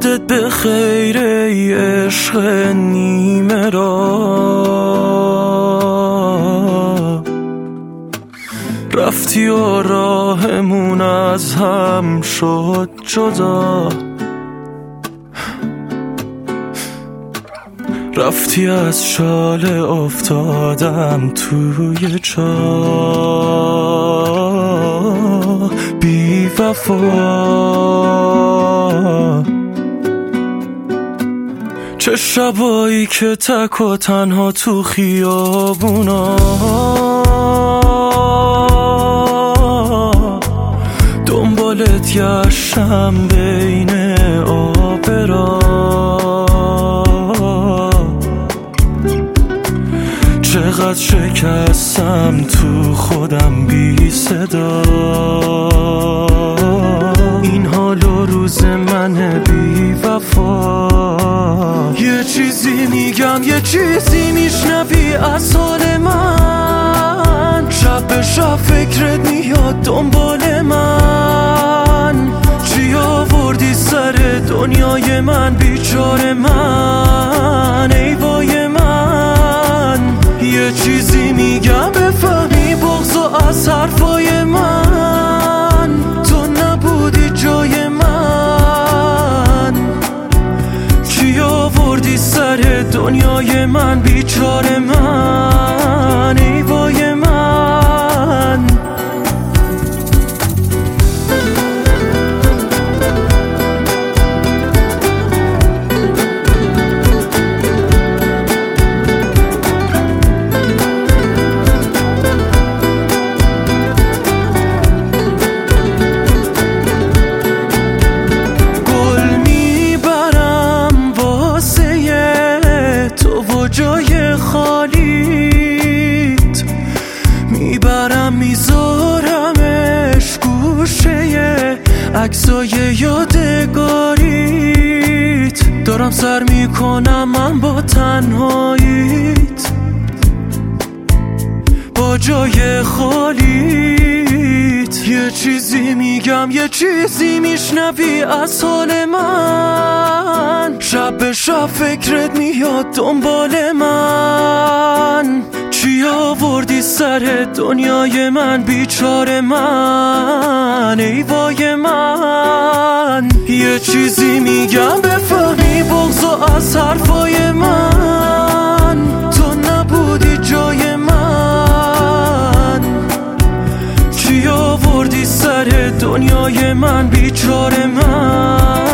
یادت به خیر ای عشق نیمه را، رفتی و راهمون از هم شد جدا، رفتی از شاله افتادم توی چاه بی وفا. چه شبایی که تک و تنها تو خیابونا دنبالت گشتم بین آبرا، چقدر شکستم تو خودم بی صدا. این حال و روز من بی وفا، یه چیزی میگم یه چیزی میشنوی از حال من، شب به شب فکرت میاد دنبال من. چی آوردی سر دنیای من بیچاره من، ای وای من. یه چیزی میگم بفهمی بغضو از حرفای من، تو نبودی جای من. چی آوردی سر دنیای من بیچاره من، ای وای من. جای خالیت میبرم میذارمش گوشه عکسای یادگاریت، دارم سر میکنم من با تنهاییت، با جای خالیت. یه چیزی میگم یه چیزی میشنوی از حال من، شب به شب فکرت میاد دنبال من. چی آوردی سر دنیای من بیچاره من، ای وای من. یه چیزی میگم بفهمی بغضو از حرفای من، تو نبودی جای من. چی آوردی سر دنیای من بیچاره من.